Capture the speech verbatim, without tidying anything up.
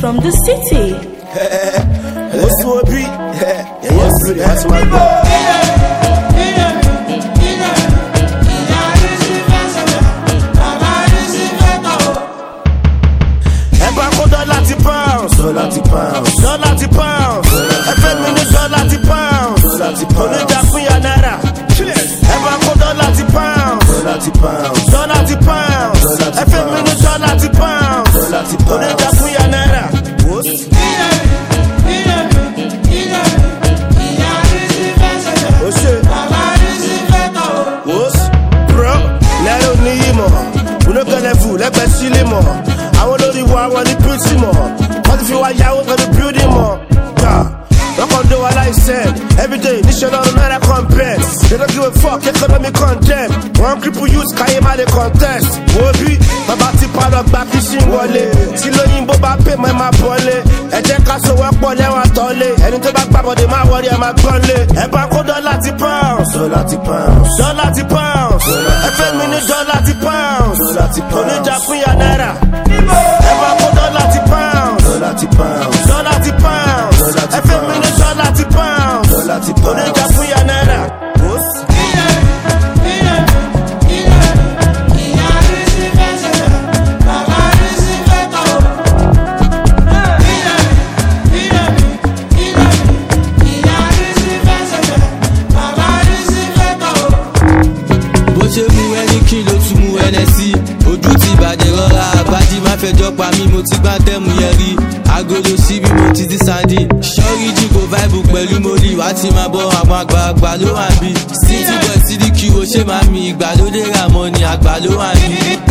from the city. What's your beat? Yeah, yes, that's my boy. Dollar to pounds, dollar to pounds, every minute dollar to pounds, dollar to pounds. Only that for your naira. Ever go dollar to pounds, dollar to pounds, dollar to pounds, every minute dollar to pounds, dollar to pounds. Only that for your naira. What? Oh shit. What? Bro, let us need more. We no gonna fool, let us chill more. I want to the war, I want to preach more. If you are young, we're gonna build him up. Yeah. Not gonna do what I said. Every day, this shit on another compare. They don't give a fuck, economic content. One cripple use Kayema the contest. Wobi, my body part of back fishing wallet. Silo Yimbo pay my my pole. And then castle work for them at all. And into back back, but they my worry, I'm a gunley. And back on dollar to pounds. Dollar to pounds. Dollar to pounds. Every minute dollar to pounds. Dollar to pounds. Only Japan Naira. And back on dollar to pounds. Dollar to pounds, dollar to pounds, every minute dollar to pounds, dollar to pounds. Only just for your naira. Bó ṣe mú ẹni kí ló tún mú ẹnẹ sí ojú ti bàjẹ́ rọra àbájí má fẹjọ́ pa mí mo ti gbá tẹ́mu yẹn rí agolo síbi mo ti di sandi ṣọ́rí jí kò vibe pẹ̀lú mọ́lì wá ti máa bọ́ àwọn àgbààgbà ló wà bí city boy sídìkì wo ṣé máa mi ìgbàlódé rà mọ́ ni àgbà ló wà bí.